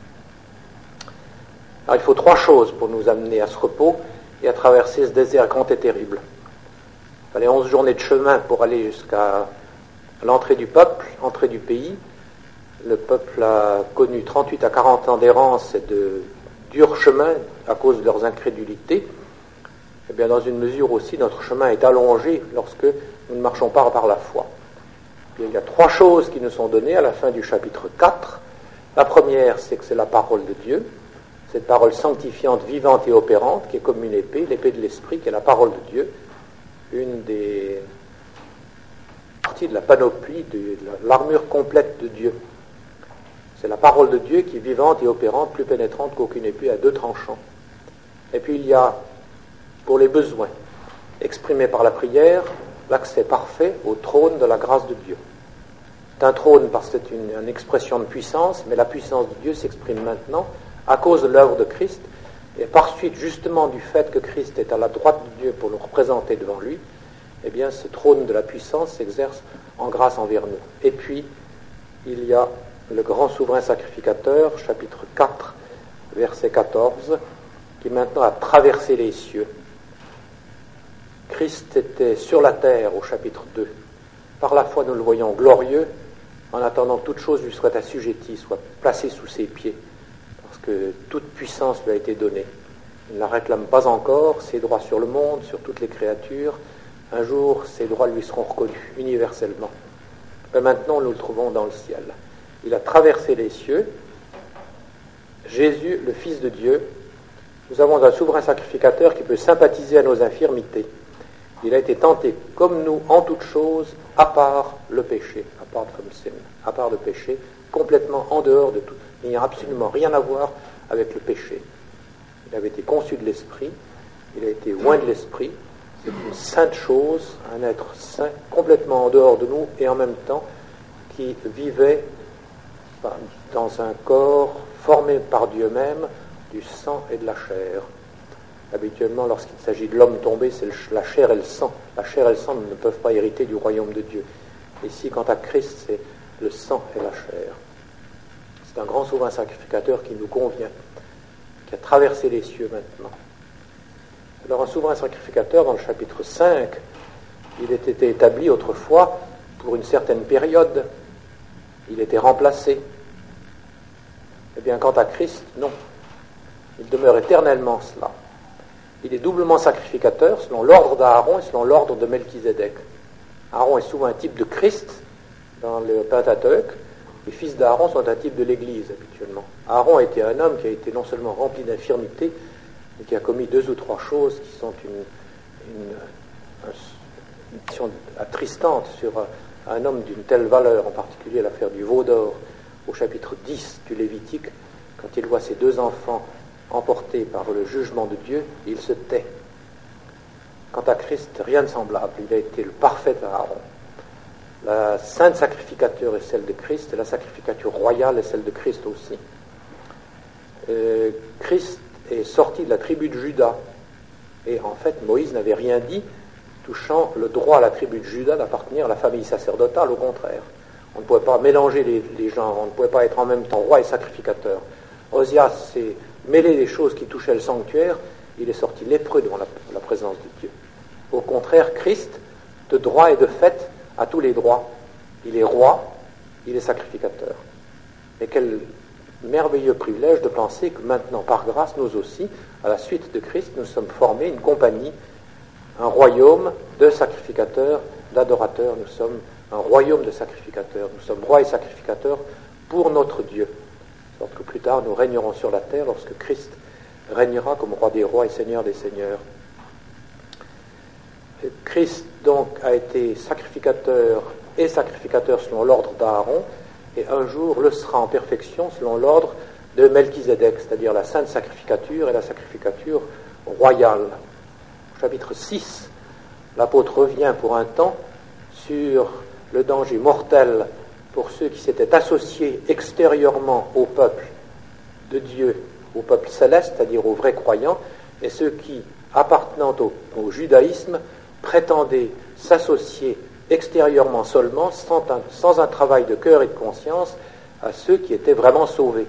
Alors il faut trois choses pour nous amener à ce repos et à traverser ce désert grand et terrible. Il fallait onze journées de chemin pour aller jusqu'à l'entrée du peuple, l'entrée du pays. Le peuple a connu trente-huit à quarante ans d'errance et de durs chemins à cause de leurs incrédulités. Et bien dans une mesure aussi, notre chemin est allongé lorsque nous ne marchons pas par la foi. Il y a trois choses qui nous sont données à la fin du chapitre quatre. La première, c'est que c'est la parole de Dieu, cette parole sanctifiante, vivante et opérante, qui est comme une épée, l'épée de l'esprit, qui est la parole de Dieu, une des parties de la panoplie, de l'armure complète de Dieu. C'est la parole de Dieu qui est vivante et opérante, plus pénétrante qu'aucune épée à deux tranchants. Et puis il y a, pour les besoins exprimés par la prière, l'accès parfait au trône de la grâce de Dieu. C'est un trône parce que c'est une, une expression de puissance, mais la puissance de Dieu s'exprime maintenant à cause de l'œuvre de Christ, et par suite justement du fait que Christ est à la droite de Dieu pour nous représenter devant lui, eh bien ce trône de la puissance s'exerce en grâce envers nous. Et puis, il y a le grand souverain sacrificateur, chapitre quatre, verset quatorze, qui maintenant a traversé les cieux. Christ était sur la terre au chapitre deux. Par la foi, nous le voyons glorieux, en attendant que toute chose lui soit assujettie, soit placée sous ses pieds, parce que toute puissance lui a été donnée. Il ne la réclame pas encore, ses droits sur le monde, sur toutes les créatures. Un jour, ces droits lui seront reconnus universellement. Mais maintenant, nous le trouvons dans le ciel. Il a traversé les cieux. Jésus, le Fils de Dieu, nous avons un souverain sacrificateur qui peut sympathiser à nos infirmités. Il a été tenté comme nous en toutes choses, à part le péché, à part from sin, à part le péché, complètement en dehors de tout. Il n'y a absolument rien à voir avec le péché. Il avait été conçu de l'esprit, il a été loin de l'esprit. C'est une sainte chose, un être saint, complètement en dehors de nous et en même temps qui vivait dans un corps formé par Dieu même, du sang et de la chair. Habituellement, lorsqu'il s'agit de l'homme tombé, c'est la chair et le sang. La chair et le sang ne peuvent pas hériter du royaume de Dieu. Ici, quant à Christ, c'est le sang et la chair. C'est un grand souverain sacrificateur qui nous convient, qui a traversé les cieux maintenant. Alors, un souverain sacrificateur, dans le chapitre cinq, il était établi autrefois pour une certaine période. Il était remplacé. Eh bien, quant à Christ, non. Il demeure éternellement cela. Il est doublement sacrificateur selon l'ordre d'Aaron et selon l'ordre de Melchizedek. Aaron est souvent un type de Christ dans le Pentateuque. Les fils d'Aaron sont un type de l'Église habituellement. Aaron était un homme qui a été non seulement rempli d'infirmité, et qui a commis deux ou trois choses qui sont une, une, une mission attristante sur un, un homme d'une telle valeur, en particulier l'affaire du veau d'or au chapitre dix du Lévitique, quand il voit ses deux enfants emportés par le jugement de Dieu, il se tait. Quant à Christ, rien de semblable, il a été le parfait Aaron. La sainte sacrificature est celle de Christ, et la sacrificature royale est celle de Christ aussi. Euh, Christ est sorti de la tribu de Juda, et en fait Moïse n'avait rien dit touchant le droit à la tribu de Juda d'appartenir à la famille sacerdotale, au contraire. On ne pouvait pas mélanger les, les genres, on ne pouvait pas être en même temps roi et sacrificateur. Osias s'est mêlé des choses qui touchaient le sanctuaire, il est sorti lépreux devant la, la présence de Dieu. Au contraire, Christ, de droit et de fait, a tous les droits. Il est roi, il est sacrificateur. Et quel merveilleux privilège de penser que maintenant, par grâce, nous aussi, à la suite de Christ, nous sommes formés une compagnie, un royaume de sacrificateurs, d'adorateurs. Nous sommes un royaume de sacrificateurs. Nous sommes rois et sacrificateurs pour notre Dieu. De sorte que plus tard, nous régnerons sur la terre lorsque Christ régnera comme roi des rois et seigneur des seigneurs. Christ, donc, a été sacrificateur et sacrificateur selon l'ordre d'Aaron, et un jour le sera en perfection selon l'ordre de Melchizedek, c'est-à-dire la sainte sacrificature et la sacrificature royale. Au chapitre six, l'apôtre revient pour un temps sur le danger mortel pour ceux qui s'étaient associés extérieurement au peuple de Dieu, au peuple céleste, c'est-à-dire aux vrais croyants, et ceux qui, appartenant au, au judaïsme, prétendaient s'associer extérieurement seulement, sans un, sans un travail de cœur et de conscience, à ceux qui étaient vraiment sauvés.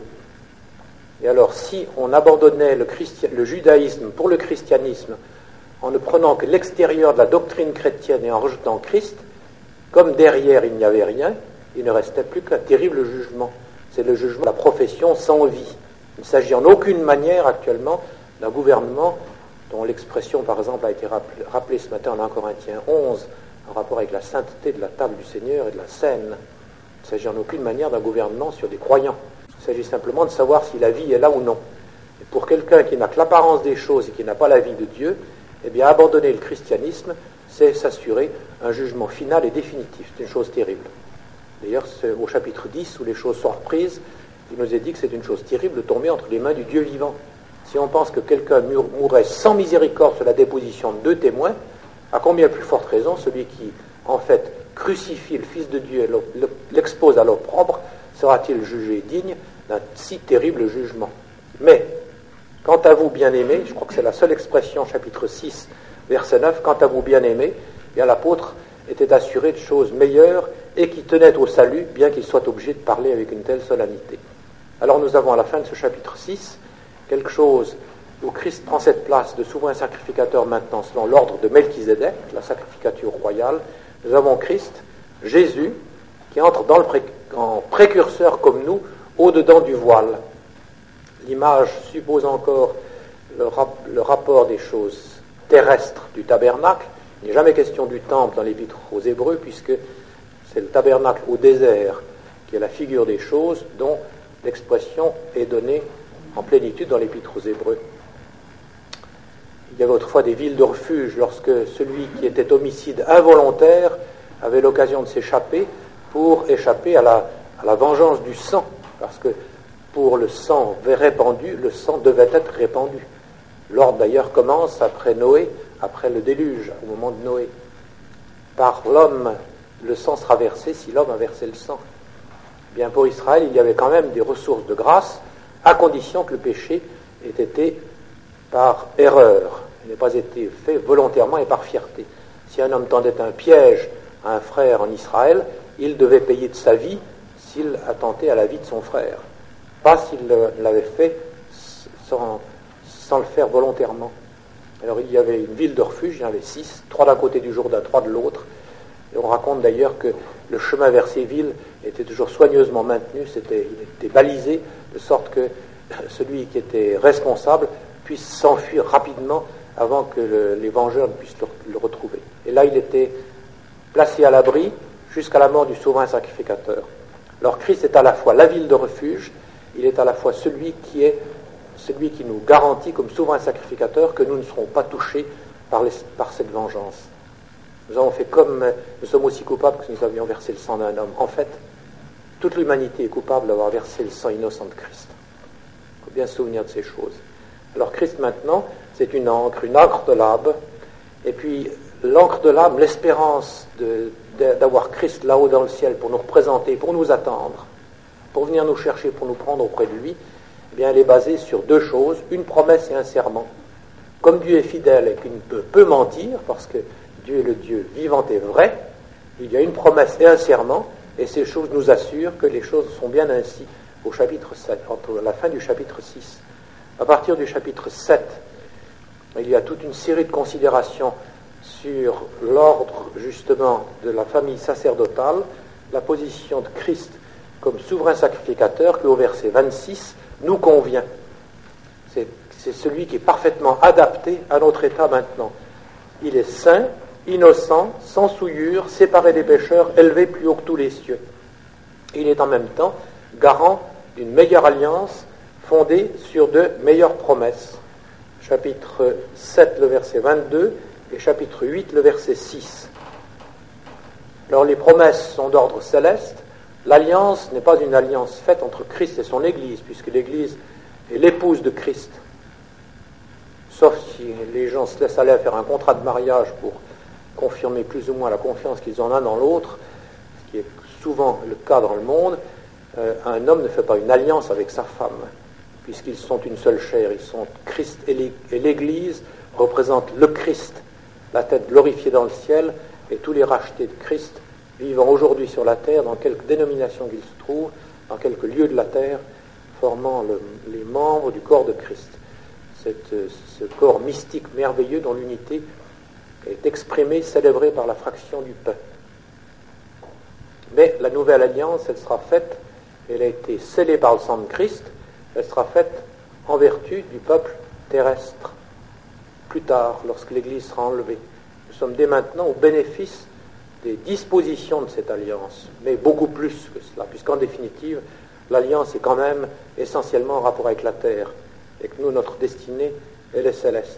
Et alors, si on abandonnait le, christi- le judaïsme pour le christianisme, en ne prenant que l'extérieur de la doctrine chrétienne et en rejetant Christ, comme derrière il n'y avait rien, il ne restait plus qu'un terrible jugement. C'est le jugement de la profession sans vie. Il ne s'agit en aucune manière actuellement d'un gouvernement dont l'expression, par exemple, a été rappelée, rappelée ce matin en un Corinthiens onze, en rapport avec la sainteté de la table du Seigneur et de la scène. Il ne s'agit en aucune manière d'un gouvernement sur des croyants. Il s'agit simplement de savoir si la vie est là ou non. Et pour quelqu'un qui n'a que l'apparence des choses et qui n'a pas la vie de Dieu, eh bien, abandonner le christianisme, c'est s'assurer un jugement final et définitif. C'est une chose terrible. D'ailleurs, c'est au chapitre dix, où les choses sont reprises, il nous est dit que c'est une chose terrible de tomber entre les mains du Dieu vivant. Si on pense que quelqu'un mourrait sans miséricorde sur la déposition de deux témoins, à combien plus forte raison celui qui, en fait, crucifie le Fils de Dieu et l'expose à l'opprobre, sera-t-il jugé digne d'un si terrible jugement? Mais, quant à vous, bien-aimés, je crois que c'est la seule expression, chapitre six, verset neuf, quant à vous, bien-aimés, bien l'apôtre était assuré de choses meilleures et qui tenaient au salut, bien qu'il soit obligé de parler avec une telle solennité. Alors nous avons à la fin de ce chapitre six quelque chose où Christ prend cette place de souverain sacrificateur maintenant selon l'ordre de Melchizedek, la sacrificature royale. Nous avons Christ, Jésus, qui entre dans le pré- en précurseur comme nous, au-dedans du voile. L'image suppose encore le, rap- le rapport des choses terrestres du tabernacle. Il n'est jamais question du temple dans l'épître aux Hébreux, puisque c'est le tabernacle au désert qui est la figure des choses dont l'expression est donnée en plénitude dans l'épître aux Hébreux. Il y avait autrefois des villes de refuge lorsque celui qui était homicide involontaire avait l'occasion de s'échapper pour échapper à la, à la vengeance du sang, parce que pour le sang répandu, le sang devait être répandu. L'ordre d'ailleurs commence après Noé, après le déluge, au moment de Noé. Par l'homme, le sang sera versé si l'homme a versé le sang. Bien, pour Israël, il y avait quand même des ressources de grâce, à condition que le péché ait été par erreur, il n'ait pas été fait volontairement et par fierté. Si un homme tendait un piège à un frère en Israël, il devait payer de sa vie s'il attentait à la vie de son frère, pas s'il l'avait fait sans, sans le faire volontairement. Alors il y avait une ville de refuge, il y en avait six, trois d'un côté du Jourdain, trois de l'autre, et on raconte d'ailleurs que le chemin vers ces villes était toujours soigneusement maintenu, c'était, il était balisé, de sorte que celui qui était responsable puisse s'enfuir rapidement avant que le, les vengeurs ne puissent le, le retrouver. Et là, il était placé à l'abri jusqu'à la mort du souverain sacrificateur. Alors Christ est à la fois la ville de refuge, il est à la fois celui qui est celui qui nous garantit comme souverain sacrificateur que nous ne serons pas touchés par, les, par cette vengeance. Nous avons fait comme, nous sommes aussi coupables que nous avions versé le sang d'un homme. En fait, toute l'humanité est coupable d'avoir versé le sang innocent de Christ. Il faut bien se souvenir de ces choses. Alors Christ maintenant, c'est une encre, une encre de l'âme, et puis l'encre de l'âme, l'espérance de, de, d'avoir Christ là-haut dans le ciel pour nous représenter, pour nous attendre, pour venir nous chercher, pour nous prendre auprès de lui, eh bien elle est basée sur deux choses, une promesse et un serment. Comme Dieu est fidèle et qu'il ne peut, peut mentir, parce que Dieu est le Dieu vivant et vrai, il y a une promesse et un serment, et ces choses nous assurent que les choses sont bien ainsi au chapitre sept, entre la fin du chapitre six. À partir du chapitre sept, il y a toute une série de considérations sur l'ordre justement de la famille sacerdotale, la position de Christ comme souverain sacrificateur qui au verset vingt-six nous convient. C'est, c'est celui qui est parfaitement adapté à notre état maintenant. Il est saint, innocent, sans souillure, séparé des pécheurs, élevé plus haut que tous les cieux. Il est en même temps garant d'une meilleure alliance fondée sur de meilleures promesses. Chapitre sept, le verset vingt-deux, et chapitre huit, le verset six. Alors les promesses sont d'ordre céleste. L'alliance n'est pas une alliance faite entre Christ et son Église, puisque l'Église est l'épouse de Christ. Sauf si les gens se laissent aller à faire un contrat de mariage pour confirmer plus ou moins la confiance qu'ils ont l'un dans l'autre, ce qui est souvent le cas dans le monde. Euh, un homme ne fait pas une alliance avec sa femme, puisqu'ils sont une seule chair. Ils sont Christ et l'Église représentent le Christ, la tête glorifiée dans le ciel, et tous les rachetés de Christ vivant aujourd'hui sur la terre, dans quelque dénomination qu'ils se trouvent, dans quelque lieu de la terre, formant le, les membres du corps de Christ. Cette, ce corps mystique merveilleux dont l'unité est exprimée, célébrée par la fraction du pain. Mais la nouvelle alliance, elle sera faite, elle a été scellée par le sang de Christ, elle sera faite en vertu du peuple terrestre. Plus tard, lorsque l'Église sera enlevée. Nous sommes dès maintenant au bénéfice des dispositions de cette alliance, mais beaucoup plus que cela, puisqu'en définitive, l'alliance est quand même essentiellement en rapport avec la terre, et que nous, notre destinée, elle est céleste.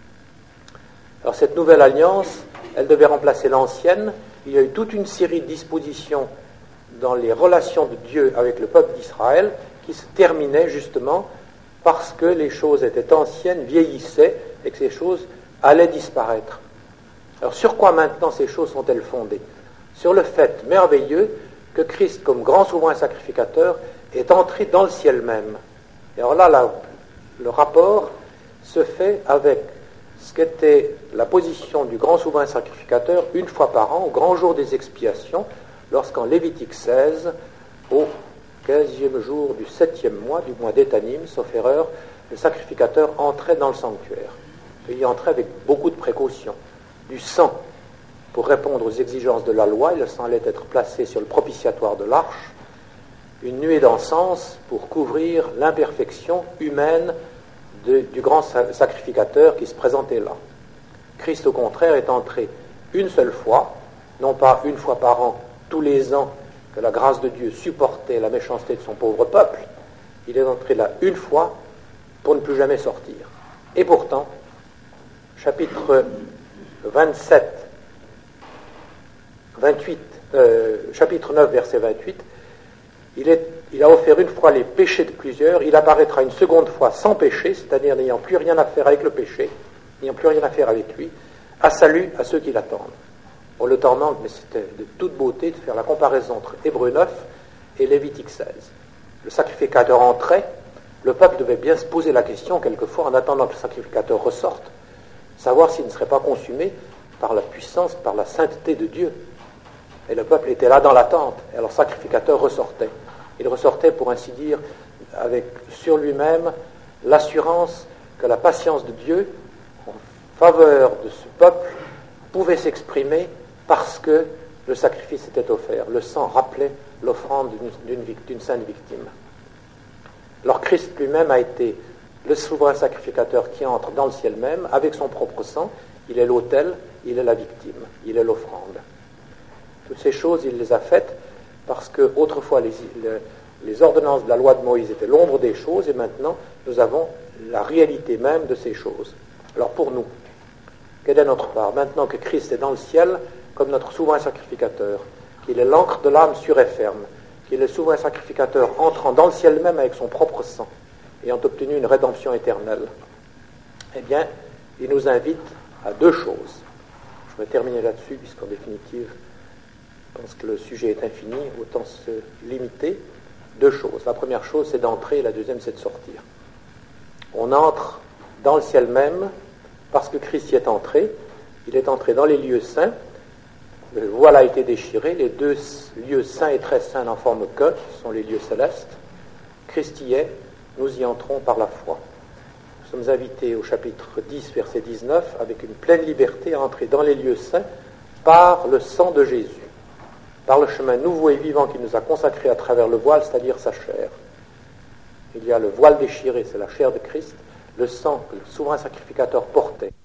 Alors cette nouvelle alliance, elle devait remplacer l'ancienne. Il y a eu toute une série de dispositions dans les relations de Dieu avec le peuple d'Israël qui se terminaient justement parce que les choses étaient anciennes, vieillissaient, et que ces choses allaient disparaître. Alors sur quoi maintenant ces choses sont-elles fondées? Sur le fait merveilleux que Christ, comme grand souverain sacrificateur, est entré dans le ciel même. Et alors là, la, le rapport se fait avec ce qu'était la position du grand souverain sacrificateur une fois par an, au grand jour des expiations, lorsqu'en Lévitique seize, au quinzième jour du septième mois, du mois d'Étanim, sauf erreur, le sacrificateur entrait dans le sanctuaire. Il y entrait avec beaucoup de précautions. Du sang pour répondre aux exigences de la loi, le sang allait être placé sur le propitiatoire de l'arche, une nuée d'encens pour couvrir l'imperfection humaine de, du grand sacrificateur qui se présentait là. Christ, au contraire, est entré une seule fois, non pas une fois par an, tous les ans, que la grâce de Dieu supportait la méchanceté de son pauvre peuple. Il est entré là une fois pour ne plus jamais sortir. Et pourtant, chapitre vingt-sept, vingt-huit, euh, chapitre neuf, verset vingt-huit, il, est, il a offert une fois les péchés de plusieurs, il apparaîtra une seconde fois sans péché, c'est-à-dire n'ayant plus rien à faire avec le péché, n'ayant plus rien à faire avec lui, à salut à ceux qui l'attendent. On le temps manque, mais c'était de toute beauté de faire la comparaison entre Hébreux neuf et Lévitique seize. Le sacrificateur entrait, le peuple devait bien se poser la question, quelquefois, en attendant que le sacrificateur ressorte, savoir s'il ne serait pas consumé par la puissance, par la sainteté de Dieu. Et le peuple était là dans l'attente, et alors le sacrificateur ressortait. Il ressortait, pour ainsi dire, avec sur lui-même l'assurance que la patience de Dieu en faveur de ce peuple pouvait s'exprimer parce que le sacrifice était offert. Le sang rappelait l'offrande d'une, d'une, d'une sainte victime. Alors Christ lui-même a été le souverain sacrificateur qui entre dans le ciel même, avec son propre sang. Il est l'autel, il est la victime, il est l'offrande. Toutes ces choses, il les a faites parce que autrefois les, les, les ordonnances de la loi de Moïse étaient l'ombre des choses, et maintenant nous avons la réalité même de ces choses. Alors pour nous, quelle est notre part? Maintenant que Christ est dans le ciel comme notre souverain sacrificateur, qu'il est l'encre de l'âme sûre et ferme, qu'il est le souverain sacrificateur entrant dans le ciel même avec son propre sang, ayant obtenu une rédemption éternelle, eh bien, il nous invite à deux choses. Je vais terminer là-dessus, puisqu'en définitive, je pense que le sujet est infini, autant se limiter. Deux choses. La première chose, c'est d'entrer, la deuxième, c'est de sortir. On entre dans le ciel même parce que Christ y est entré. Il est entré dans les lieux saints. Le voile a été déchiré. Les deux lieux saints et très saints n'en forment que, ce sont les lieux célestes. Christ y est, nous y entrons par la foi. Nous sommes invités au chapitre dix, verset dix-neuf, avec une pleine liberté à entrer dans les lieux saints par le sang de Jésus, par le chemin nouveau et vivant qu'il nous a consacré à travers le voile, c'est-à-dire sa chair. Il y a le voile déchiré, c'est la chair de Christ, le sang que le souverain sacrificateur portait